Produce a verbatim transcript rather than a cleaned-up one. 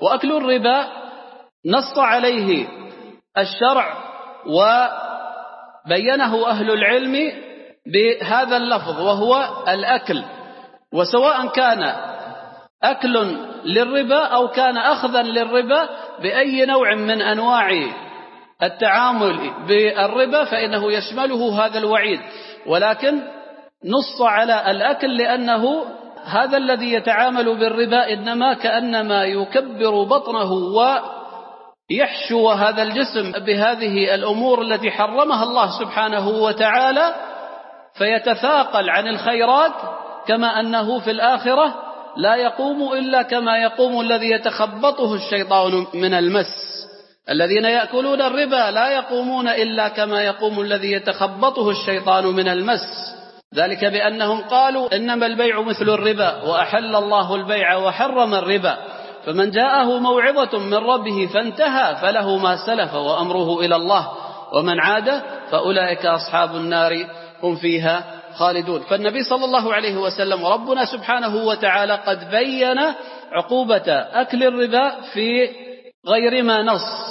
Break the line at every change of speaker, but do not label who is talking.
وأكل الربا نص عليه الشرع وبينه أهل العلم بهذا اللفظ وهو الأكل، وسواء كان أكل للربا أو كان أخذا للربا بأي نوع من أنواع التعامل بالربا فإنه يشمله هذا الوعيد، ولكن نص على الأكل لأنه هذا الذي يتعامل بالربا إنما كأنما يكبر بطنه ويحشو هذا الجسم بهذه الأمور التي حرمها الله سبحانه وتعالى فيتثاقل عن الخيرات، كما أنه في الآخرة لا يقوم إلا كما يقوم الذي يتخبطه الشيطان من المس. الذين يأكلون الربا لا يقومون إلا كما يقوم الذي يتخبطه الشيطان من المس، ذلك بأنهم قالوا إنما البيع مثل الربا وأحل الله البيع وحرم الربا، فمن جاءه موعظة من ربه فانتهى فله ما سلف وأمره إلى الله ومن عاد فأولئك أصحاب النار هم فيها خالدون. فالنبي صلى الله عليه وسلم وربنا سبحانه وتعالى قد بين عقوبة أكل الربا في غير ما نص،